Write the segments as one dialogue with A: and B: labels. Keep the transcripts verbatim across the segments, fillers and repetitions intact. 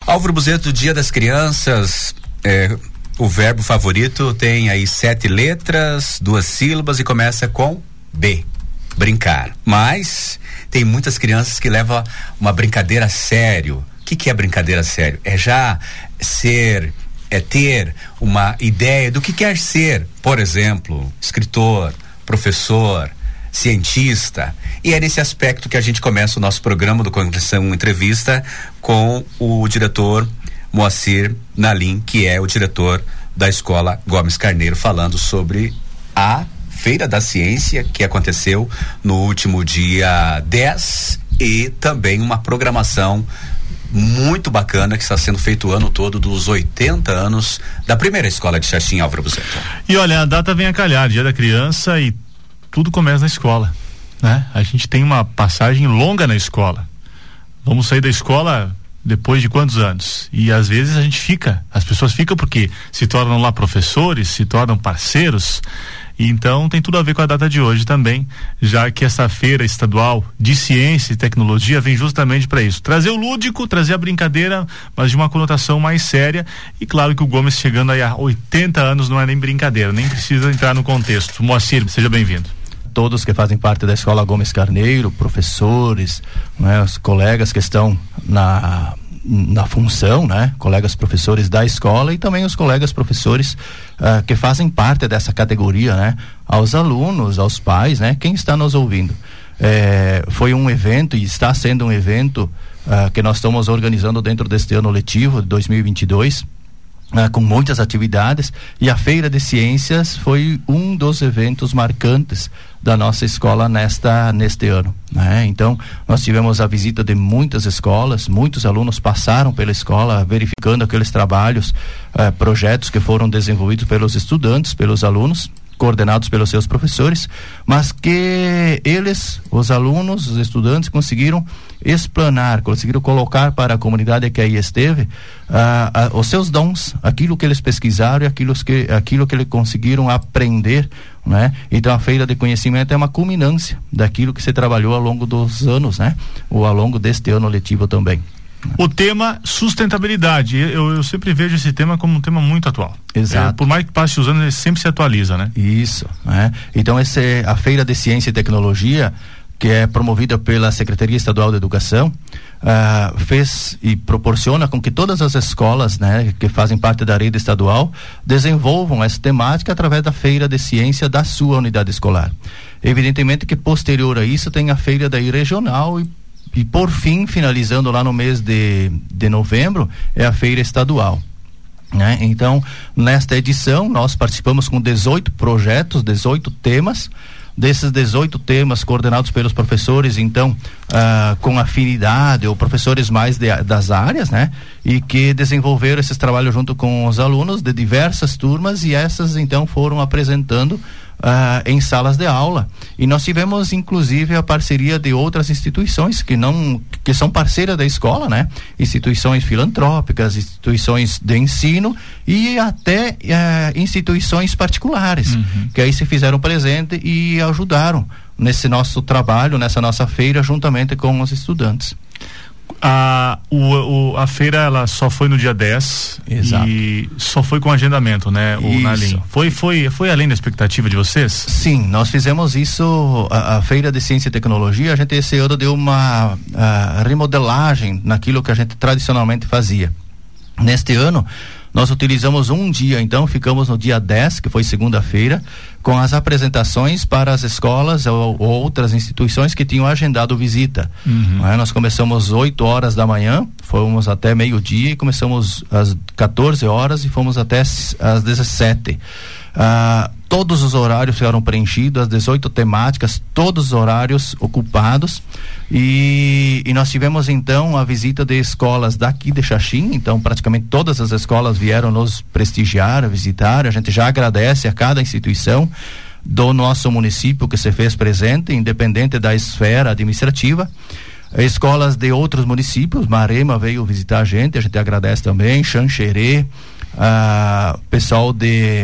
A: Álvaro Buzeto, Dia das Crianças, é, o verbo favorito tem aí sete letras, duas sílabas e começa com B, brincar. Mas tem muitas crianças que levam uma brincadeira a sério. O que que é brincadeira a sério? É já ser, é ter uma ideia do que quer ser. Por exemplo, escritor, professor, cientista. E é nesse aspecto que a gente começa o nosso programa do Conexão Entrevista com o diretor Moacir Nalim, que é o diretor da Escola Gomes Carneiro, falando sobre a Feira da Ciência que aconteceu no último dia dez e também uma programação muito bacana que está sendo feito o ano todo dos oitenta anos da primeira escola de Xaxim, Álvaro Buzeto.
B: E olha, a data vem a calhar, Dia da Criança, e tudo começa na escola, né? A gente tem uma passagem longa na escola. Vamos sair da escola depois de quantos anos? E às vezes a gente fica, as pessoas ficam porque se tornam lá professores, se tornam parceiros. Então tem tudo a ver com a data de hoje também, já que essa feira estadual de ciência e tecnologia vem justamente para isso, trazer o lúdico, trazer a brincadeira, mas de uma conotação mais séria. E claro que o Gomes chegando aí a oitenta anos não é nem brincadeira, nem precisa entrar no contexto. Moacir, seja bem-vindo.
C: Todos que fazem parte da Escola Gomes Carneiro, professores, né, os colegas que estão na na função, né, colegas professores da escola e também os colegas professores uh, que fazem parte dessa categoria, né, aos alunos, aos pais, né, quem está nos ouvindo. É, foi um evento e está sendo um evento uh, que nós estamos organizando dentro deste ano letivo de dois mil e vinte e dois. Uh, com muitas atividades, e a Feira de Ciências foi um dos eventos marcantes da nossa escola nesta, neste ano, né? Então, nós tivemos a visita de muitas escolas, muitos alunos passaram pela escola verificando aqueles trabalhos, uh, projetos que foram desenvolvidos pelos estudantes, pelos alunos, coordenados pelos seus professores, mas que eles, os alunos, os estudantes, conseguiram explanar, conseguiram colocar para a comunidade que aí esteve uh, uh, os seus dons, aquilo que eles pesquisaram e aquilo que, aquilo que eles conseguiram aprender, né? Então a Feira de Conhecimento é uma culminância daquilo que se trabalhou ao longo dos anos, né? Ou ao longo deste ano letivo também.
B: O tema sustentabilidade, eu, eu sempre vejo esse tema como um tema muito atual.
C: Exato.
B: É, por mais que passe os anos, ele sempre se atualiza, né?
C: Isso, né? Então esse, a Feira de Ciência e Tecnologia, que é promovida pela Secretaria Estadual de Educação, uh, fez e proporciona com que todas as escolas, né, que fazem parte da rede estadual desenvolvam essa temática através da Feira de Ciência da sua unidade escolar. Evidentemente que posterior a isso tem a Feira daí regional e E por fim, finalizando lá no mês de, de novembro, é a feira estadual, né? Então, nesta edição, nós participamos com dezoito projetos, dezoito temas. Desses dezoito temas coordenados pelos professores, então, ah, com afinidade, ou professores mais de, das áreas, né? E que desenvolveram esses trabalhos junto com os alunos de diversas turmas, e essas, então, foram apresentando Uh, em salas de aula, e nós tivemos inclusive a parceria de outras instituições que não, que são parceiras da escola, né? Instituições filantrópicas, instituições de ensino e até uh, instituições particulares, uhum. que aí se fizeram presente e ajudaram nesse nosso trabalho, nessa nossa feira, juntamente com os estudantes.
B: A, o, o, a feira, ela só foi no dia dez. Exato. E só foi com agendamento, né, o Nalim? Foi, foi, foi além da expectativa de vocês?
C: Sim, nós fizemos isso, a, a Feira de Ciência e Tecnologia, a gente esse ano deu uma a, remodelagem naquilo que a gente tradicionalmente fazia. Neste ano, nós utilizamos um dia, então ficamos no dia dez, que foi segunda-feira, com as apresentações para as escolas ou, ou outras instituições que tinham agendado visita. Uhum. É, nós começamos oito horas da manhã, fomos até meio-dia e começamos às quatorze horas e fomos até às dezessete. Ah, todos os horários ficaram preenchidos, as dezoito temáticas, todos os horários ocupados, e, e nós tivemos então a visita de escolas daqui de Xaxim. Então praticamente todas as escolas vieram nos prestigiar, visitar. A gente já agradece a cada instituição do nosso município que se fez presente, independente da esfera administrativa. Escolas de outros municípios, Marema veio visitar a gente, a gente agradece também, Xanxerê, ah, pessoal de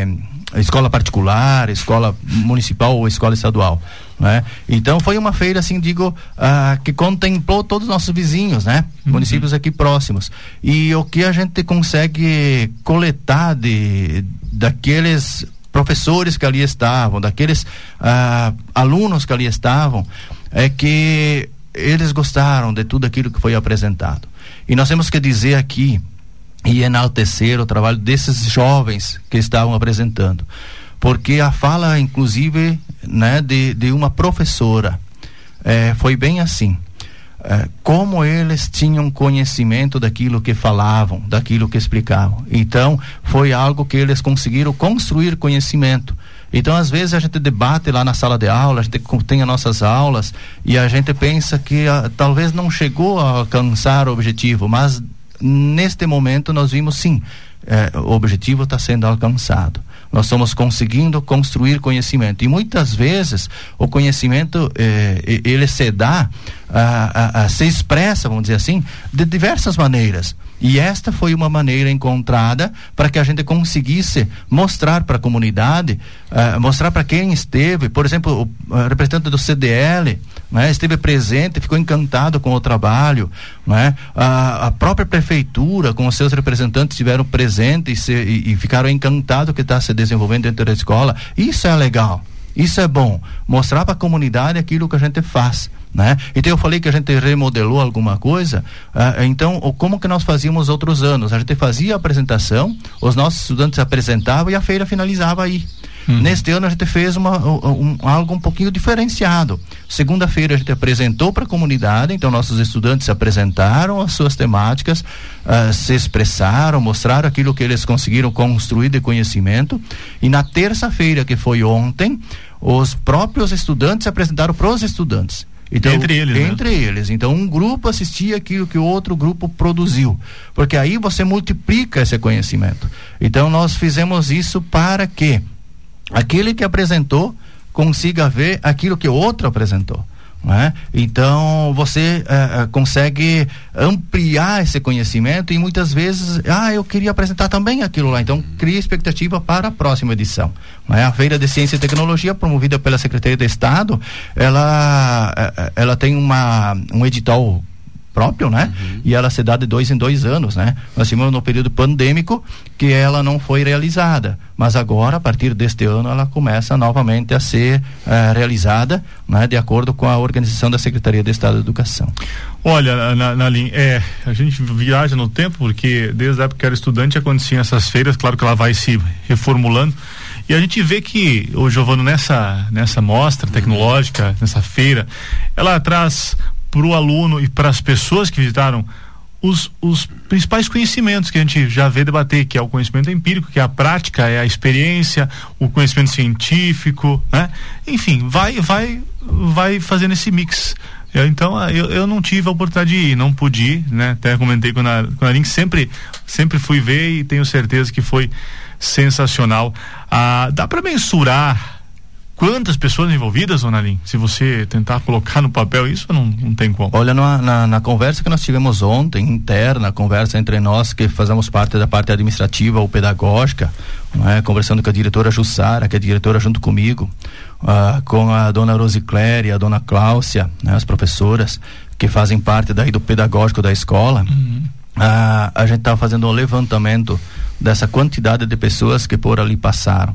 C: escola particular, escola municipal ou escola estadual, né? Então foi uma feira, assim, digo, uh, que contemplou todos os nossos vizinhos, né? Uhum. Municípios aqui próximos. E o que a gente consegue coletar de daqueles professores que ali estavam, daqueles uh, alunos que ali estavam, é que eles gostaram de tudo aquilo que foi apresentado. E nós temos que dizer aqui e enaltecer o trabalho desses jovens que estavam apresentando, porque a fala, inclusive, né, de, de uma professora, é, foi bem assim, é, como eles tinham conhecimento daquilo que falavam, daquilo que explicavam. Então foi algo que eles conseguiram construir conhecimento. Então, às vezes a gente debate lá na sala de aula, a gente tem as nossas aulas e a gente pensa que a, talvez não chegou a alcançar o objetivo, mas neste momento nós vimos sim, eh, o objetivo está sendo alcançado. Nós estamos conseguindo construir conhecimento e muitas vezes o conhecimento eh, ele se dá, a, a, a, se expressa, vamos dizer assim, de diversas maneiras. E esta foi uma maneira encontrada para que a gente conseguisse mostrar para a comunidade, uh, mostrar para quem esteve, por exemplo, o uh, representante do C D L, né, esteve presente, ficou encantado com o trabalho, né? A, a própria prefeitura, com os seus representantes, estiveram presentes e, se, e, e ficaram encantados que está se desenvolvendo dentro da escola. Isso é legal, isso é bom, mostrar para a comunidade aquilo que a gente faz, né? Então eu falei que a gente remodelou alguma coisa, uh, então o, como que nós fazíamos outros anos? A gente fazia a apresentação, os nossos estudantes apresentavam e a feira finalizava aí. Uhum. Neste ano a gente fez uma, um, um, algo um pouquinho diferenciado. Segunda-feira a gente apresentou para a comunidade, então nossos estudantes apresentaram as suas temáticas, uh, se expressaram, mostraram aquilo que eles conseguiram construir de conhecimento, e na terça-feira, que foi ontem, os próprios estudantes apresentaram para os estudantes. Então, entre eles, entre né? eles. Então, um grupo assistia aquilo que o outro grupo produziu, porque aí você multiplica esse conhecimento. Então, nós fizemos isso para que aquele que apresentou consiga ver aquilo que o outro apresentou, né? Então você uh, consegue ampliar esse conhecimento e muitas vezes, ah, eu queria apresentar também aquilo lá, então cria expectativa para a próxima edição, né? A Feira de Ciência e Tecnologia, promovida pela Secretaria de Estado, ela, ela tem uma, um edital próprio, né? Uhum. E ela se dá de dois em dois anos, né? Nós tivemos no período pandêmico que ela não foi realizada, mas agora, a partir deste ano, ela começa novamente a ser uh, realizada, né? De acordo com a organização da Secretaria de Estado de Educação.
B: Olha, Nalim, é, a gente viaja no tempo, porque desde a época que era estudante aconteciam essas feiras, claro que ela vai se reformulando, e a gente vê que, ô Giovano, nessa, nessa mostra tecnológica, nessa feira, ela traz para o aluno e para as pessoas que visitaram os, os principais conhecimentos que a gente já vê debater, que é o conhecimento empírico, que é a prática, é a experiência, o conhecimento científico, né? Enfim, vai, vai, vai fazendo esse mix. Eu, então, eu, eu não tive a oportunidade de ir, não pude ir, né? Até comentei com a, com a Link, sempre, sempre fui ver e tenho certeza que foi sensacional. Ah, dá para mensurar quantas pessoas envolvidas, Dona Lin? Se você tentar colocar no papel isso, não, não tem como.
C: Olha, na, na, na conversa que nós tivemos ontem, interna, conversa entre nós que fazemos parte da parte administrativa ou pedagógica, né, conversando com a diretora Jussara, que é diretora junto comigo, uh, com a dona Rosicléria e a dona Cláudia, né, as professoras que fazem parte daí do pedagógico da escola. Uhum. Uh, a gente estava fazendo um levantamento dessa quantidade de pessoas que por ali passaram.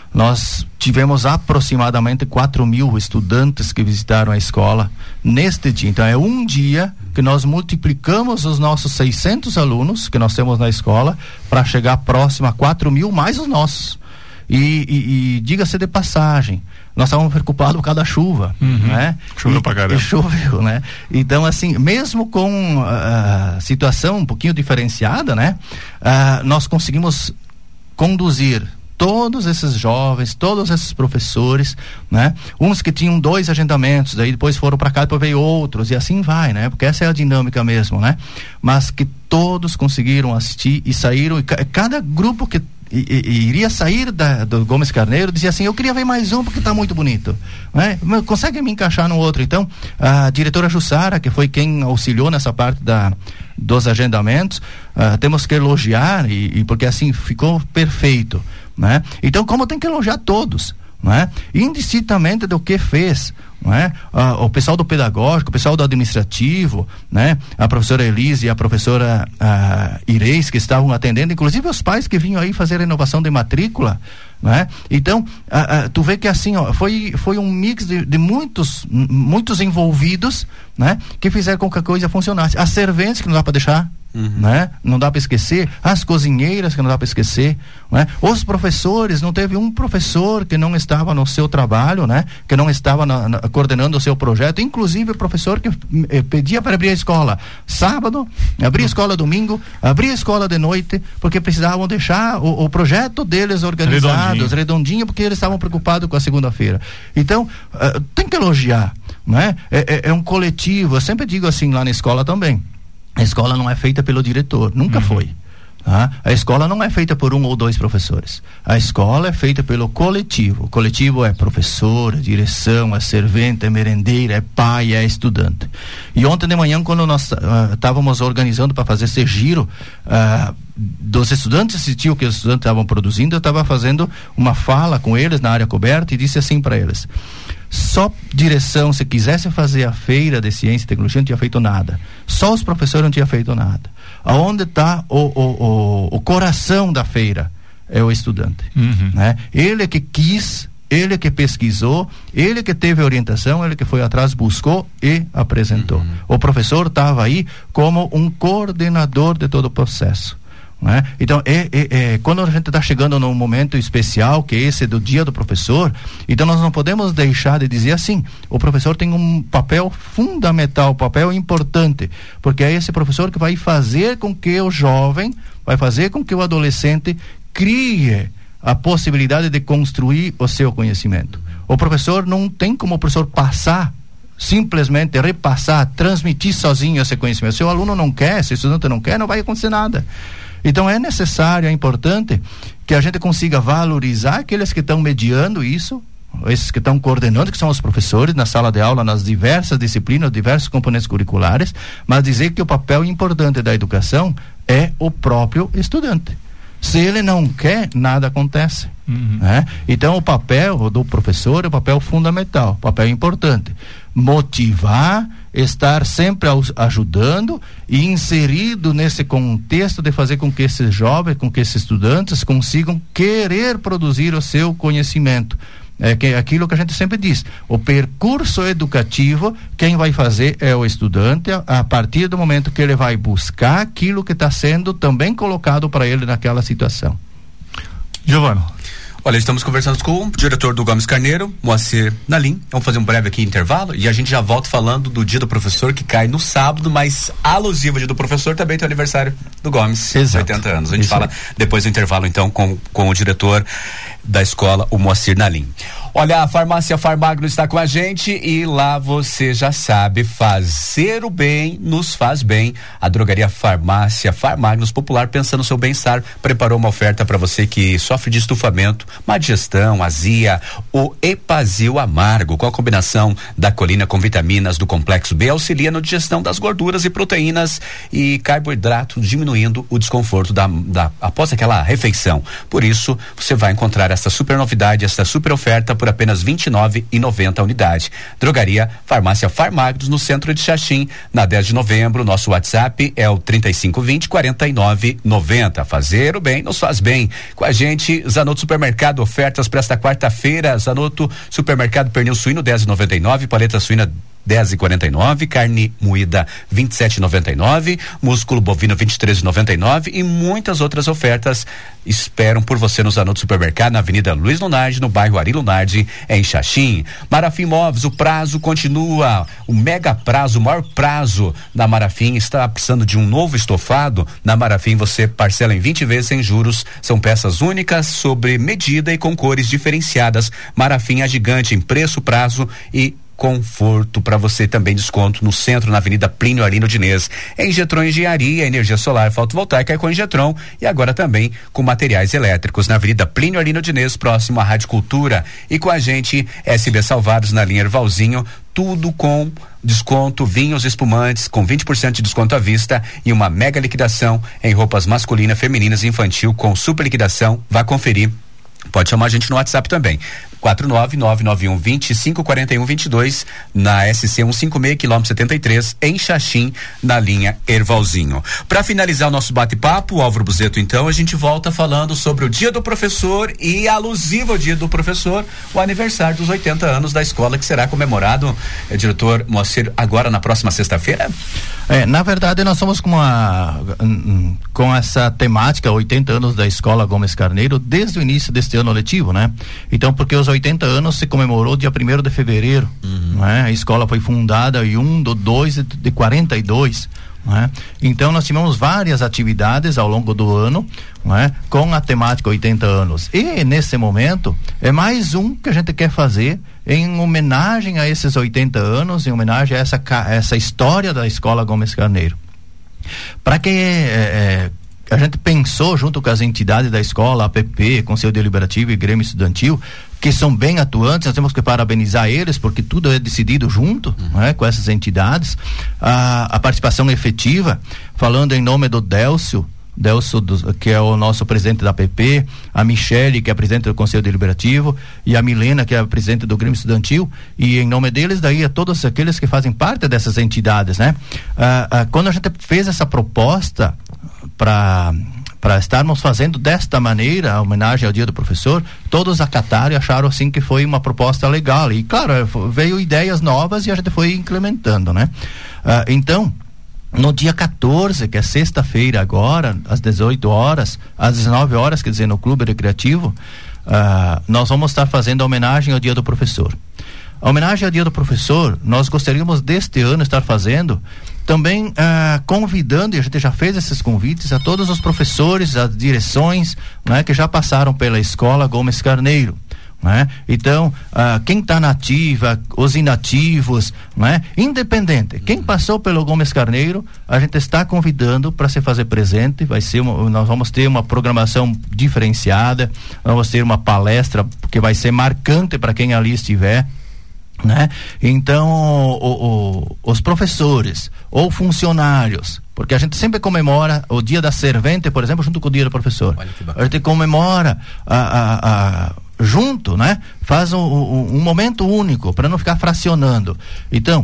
C: Nós tivemos aproximadamente quatro mil estudantes que visitaram a escola neste dia. Então é um dia que nós multiplicamos os nossos seiscentos alunos que nós temos na escola para chegar próximo a quatro mil mais os nossos. E, e, e diga-se de passagem, nós estávamos preocupados por causa da chuva, uhum. né?
B: Choveu pra caramba.
C: E choveu, né? Então, assim, mesmo com a uh, situação um pouquinho diferenciada, né? Uh, nós conseguimos conduzir todos esses jovens, todos esses professores, né? Uns que tinham dois agendamentos, daí depois foram para cá, depois veio outros, e assim vai, né? Porque essa é a dinâmica mesmo, né? Mas que todos conseguiram assistir e saíram, e ca- cada grupo que E, e, iria sair da, do Gomes Carneiro, dizia assim, eu queria ver mais um porque está muito bonito, né? Consegue me encaixar no outro? Então a diretora Jussara, que foi quem auxiliou nessa parte da, dos agendamentos, uh, temos que elogiar, e, e porque assim ficou perfeito, né? Então, como tem que elogiar todos, né? Indistintamente do que fez, não é? Ah, o pessoal do pedagógico, o pessoal do administrativo, né? A professora Elise e a professora ah, Ireis, que estavam atendendo, inclusive os pais que vinham aí fazer renovação de matrícula, né? Então, ah, ah, tu vê que assim, ó, foi, foi um mix de, de muitos, muitos envolvidos, né? Que fizeram com que a coisa funcionasse. As serventes, que não dá para deixar, uhum. né? Não dá para esquecer. As cozinheiras, que não dá para esquecer, né? Os professores, não teve um professor que não estava no seu trabalho, né? Que não estava na, na, coordenando o seu projeto, inclusive o professor que eh, pedia para abrir a escola sábado, abrir a escola domingo, abrir a escola de noite, porque precisavam deixar o, o projeto deles organizado, redondinho. redondinho, porque eles estavam preocupados com a segunda-feira. Então, uh, tem que elogiar, né? É, é, é um coletivo, eu sempre digo assim lá na escola também, a escola não é feita pelo diretor, nunca uhum. foi. Tá? A escola não é feita por um ou dois professores. A escola é feita pelo coletivo. O coletivo é professor, é direção, é servente, é merendeira, é pai, é estudante. E ontem de manhã, quando nós estávamos uh, organizando para fazer esse giro uh, dos estudantes, assistir o que os estudantes estavam produzindo, eu estava fazendo uma fala com eles na área coberta e disse assim para eles: só direção, se quisesse fazer a feira de ciência e tecnologia, não tinha feito nada. Só os professores não tinham feito nada. Aonde está o, o, o, o coração da feira? É o estudante. Uhum. Né? Ele que quis, ele que pesquisou, ele que teve orientação, ele que foi atrás, buscou e apresentou. Uhum. O professor estava aí como um coordenador de todo o processo. Né? Então, é, é, é, quando a gente está chegando num momento especial, que é esse do dia do professor, então nós não podemos deixar de dizer assim: o professor tem um papel fundamental, um papel importante, porque é esse professor que vai fazer com que o jovem, vai fazer com que o adolescente crie a possibilidade de construir o seu conhecimento. O professor não tem como o professor passar, simplesmente repassar, transmitir sozinho esse conhecimento. Se o aluno não quer, se o estudante não quer, não vai acontecer nada. Então é necessário, é importante que a gente consiga valorizar aqueles que estão mediando isso, esses que estão coordenando, que são os professores na sala de aula, nas diversas disciplinas, diversos componentes curriculares, mas dizer que o papel importante da educação é o próprio estudante. Se ele não quer, nada acontece. Uhum. Né? Então o papel do professor é o papel fundamental, o papel importante. Motivar, estar sempre ajudando e inserido nesse contexto de fazer com que esses jovens, com que esses estudantes consigam querer produzir o seu conhecimento. É que, aquilo que a gente sempre diz, o percurso educativo, quem vai fazer é o estudante, a, a partir do momento que ele vai buscar aquilo que está sendo também colocado para ele naquela situação.
B: Giovano.
A: Olha, estamos conversando com o diretor do Gomes Carneiro, Moacir Nalim. Vamos fazer um breve aqui intervalo e a gente já volta falando do dia do professor, que cai no sábado, mas alusivo ao dia do professor também tem o aniversário do Gomes. Exato. oitenta anos. A gente Isso fala é. depois do intervalo então com, com o diretor da escola, o Moacir Nalim. Olha, a farmácia Farmagno está com a gente e lá você já sabe, fazer o bem nos faz bem. A drogaria Farmácia Farmagnos Popular, pensando no seu bem-estar, preparou uma oferta para você que sofre de estufamento, má digestão, azia, o Epazil Amargo, com a combinação da colina com vitaminas do complexo B, auxilia na digestão das gorduras e proteínas e carboidratos, diminuindo o desconforto da, da após aquela refeição. Por isso, você vai encontrar essa super novidade, essa super oferta por apenas vinte e nove reais e noventa centavos a unidade. Drogaria Farmácia Farmagnos, no centro de Xaxim, na dez de novembro. Nosso WhatsApp é o trinta e cinco vinte, quarenta e nove noventa. Fazer o bem nos faz bem. Com a gente, Zanotto Supermercado, ofertas para esta quarta-feira. Zanotto Supermercado, pernil suíno dez e noventa e nove, paleta suína dez e quarenta e nove, carne moída vinte e sete e noventa e nove, músculo bovino vinte e três e noventa e nove e muitas outras ofertas esperam por você no Zanotto Supermercado, na Avenida Luiz Lunardi, no bairro Ari Lunardi, em Xaxim. Marafim Móveis, o prazo continua, o mega prazo, o maior prazo da Marafim. Está precisando de um novo estofado? Na Marafim você parcela em vinte vezes sem juros, são peças únicas, sob medida e com cores diferenciadas. Marafim, a gigante em preço, prazo e conforto para você. Também desconto no centro, na Avenida Plínio Arino Diniz. Em Getron Engenharia, energia solar fotovoltaica é com Getron, e agora também com materiais elétricos na Avenida Plínio Arino Diniz, próximo à Rádio Cultura. E com a gente, S B Salvados na linha Ervalzinho, tudo com desconto, vinhos espumantes com vinte por cento de desconto à vista e uma mega liquidação em roupas masculina, femininas e infantil com super liquidação. Vá conferir Pode chamar a gente no WhatsApp também. quatro nove nove nove um vinte e cinco quarenta e um vinte e dois na S C cento e cinquenta e seis, quilômetro setenta e três, em Xaxim, na linha Ervalzinho. Para finalizar o nosso bate-papo, Álvaro Buzeto, então, a gente volta falando sobre o Dia do Professor e, alusivo ao Dia do Professor, o aniversário dos oitenta anos da escola, que será comemorado, eh, diretor Moacir, agora na próxima sexta-feira?
C: É, na verdade, nós somos com a com essa temática oitenta anos da Escola Gomes Carneiro desde o início deste ano letivo, né? Então, porque os oitenta anos se comemorou dia primeiro de fevereiro, uhum. né? A escola foi fundada em um do dois de quarenta e dois, né? Então nós tivemos várias atividades ao longo do ano, né? Com a temática oitenta anos, e nesse momento é mais um que a gente quer fazer em homenagem a esses oitenta anos, em homenagem a essa, essa história da Escola Gomes Carneiro, para que é, a gente pensou junto com as entidades da escola, a P P, Conselho Deliberativo e Grêmio Estudantil, que são bem atuantes. Nós temos que parabenizar eles, porque tudo é decidido junto, uhum. né, com essas entidades. A, a participação efetiva, falando em nome do Délcio, Délcio, do, que é o nosso presidente da P P, a Michele, que é a presidente do Conselho Deliberativo, e a Milena, que é a presidente do Grêmio Estudantil, e em nome deles, daí a todos aqueles que fazem parte dessas entidades, né? Ah, ah, quando a gente fez essa proposta para para estarmos fazendo desta maneira a homenagem ao Dia do Professor, todos acataram e acharam assim que foi uma proposta legal, e claro, veio ideias novas e a gente foi implementando, né? Ah, então, no dia quatorze, que é sexta-feira agora, às dezoito horas, às dezenove horas, quer dizer, no Clube Recreativo, uh, nós vamos estar fazendo a homenagem ao Dia do Professor. A homenagem ao Dia do Professor, nós gostaríamos deste ano estar fazendo também uh, convidando, e a gente já fez esses convites a todos os professores, as direções, né, que já passaram pela Escola Gomes Carneiro. Né? Então, ah, quem está na ativa, os inativos, né? Independente, quem passou pelo Gomes Carneiro, a gente está convidando para se fazer presente. Vai ser uma, nós vamos ter uma programação diferenciada, vamos ter uma palestra que vai ser marcante para quem ali estiver, né? Então, o, o, os professores ou funcionários, porque a gente sempre comemora o Dia da Servente, por exemplo, junto com o Dia do Professor. A gente comemora a, a, a junto, né? Faz um, um, um momento único para não ficar fracionando. Então,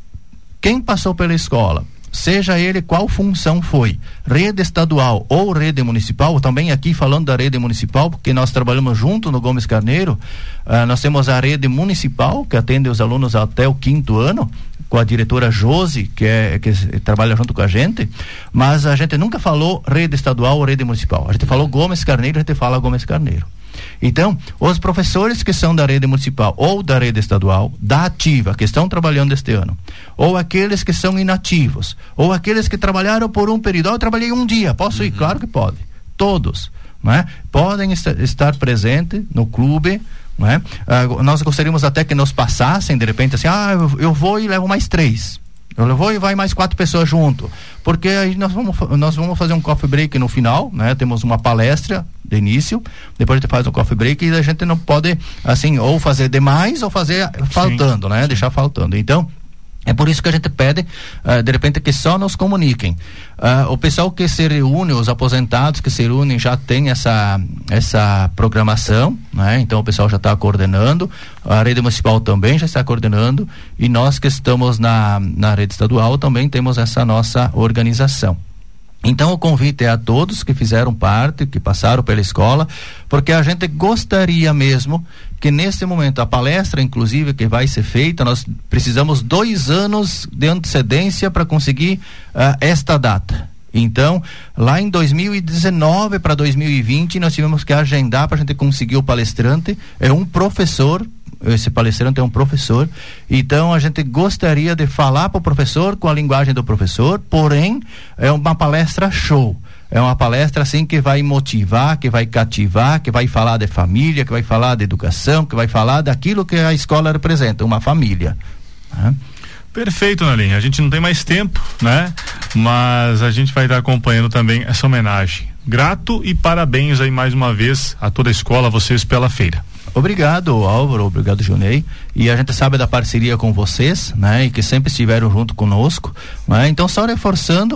C: quem passou pela escola, seja ele qual função foi, rede estadual ou rede municipal, também aqui falando da rede municipal, porque nós trabalhamos junto no Gomes Carneiro, uh, nós temos a rede municipal que atende os alunos até o quinto ano, com a diretora Josi, que, é, que trabalha junto com a gente, mas a gente nunca falou rede estadual ou rede municipal. A gente falou Gomes Carneiro, a gente fala Gomes Carneiro. Então, os professores que são da rede municipal ou da rede estadual, da ativa, que estão trabalhando este ano, ou aqueles que são inativos, ou aqueles que trabalharam por um período, oh, eu trabalhei um dia, posso uhum. ir? Claro que pode. Todos, né? Podem est- estar presentes no clube, né? Ah, nós gostaríamos até que nos passassem, de repente, assim, ah, eu, eu vou e levo mais três. Eu vou e vai mais quatro pessoas junto, porque aí nós vamos, nós vamos fazer um coffee break no final, né? Temos uma palestra de início, depois a gente faz um coffee break e a gente não pode, assim, ou fazer demais ou fazer faltando, sim, né? Sim. Deixar faltando. Então, é por isso que a gente pede, uh, de repente, que só nos comuniquem. Uh, o pessoal que se reúne, os aposentados que se reúnem, já tem essa, essa programação, né? Então o pessoal já está coordenando, a rede municipal também já está coordenando, e nós que estamos na, na rede estadual também temos essa nossa organização. Então o convite é a todos que fizeram parte, que passaram pela escola, porque a gente gostaria mesmo que nesse momento a palestra, inclusive, que vai ser feita, nós precisamos dois anos de antecedência para conseguir uh, esta data. Então, lá em dois mil e dezenove para dois mil e vinte, nós tivemos que agendar para a gente conseguir o palestrante. É um professor, esse palestrante é um professor, então a gente gostaria de falar para o professor com a linguagem do professor, porém é uma palestra show, é uma palestra assim que vai motivar, que vai cativar, que vai falar de família, que vai falar de educação, que vai falar daquilo que a escola representa, uma família, né?
B: Perfeito, Nalinha, a gente não tem mais tempo, né? Mas a gente vai estar acompanhando também essa homenagem. Grato e parabéns aí mais uma vez a toda a escola, a vocês pela feira.
C: Obrigado, Álvaro, obrigado, Junei, e a gente sabe da parceria com vocês, né, e que sempre estiveram junto conosco, né? Então só reforçando,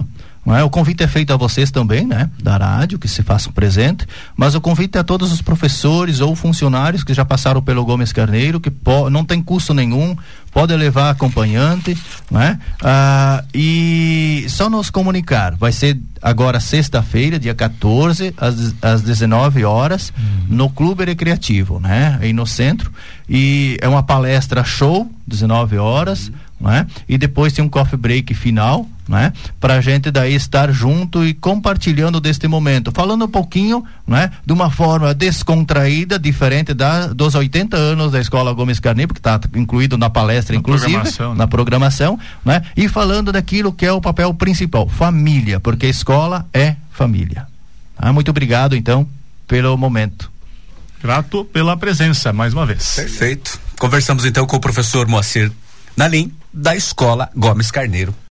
C: não é? O convite é feito a vocês também, né? Da rádio, que se façam presente, mas o convite é a todos os professores ou funcionários que já passaram pelo Gomes Carneiro, que po- não tem custo nenhum, pode levar acompanhante, né? Ah, e só nos comunicar, vai ser agora sexta-feira, dia quatorze, às, às dezenove horas, uhum. no Clube Recreativo, né? Aí no centro, e é uma palestra show, dezenove horas, uhum. né? E depois tem um coffee break final, né? Pra gente daí estar junto e compartilhando deste momento, falando um pouquinho, né? De uma forma descontraída, diferente da, dos oitenta anos da Escola Gomes Carneiro, porque está incluído na palestra, na inclusive, programação, né? na programação, né? E falando daquilo que é o papel principal, família, porque a escola é família. Ah, muito obrigado, então, pelo momento.
B: Grato pela presença, mais uma vez.
A: Perfeito. Conversamos então com o professor Moacir Nalim, da Escola Gomes Carneiro.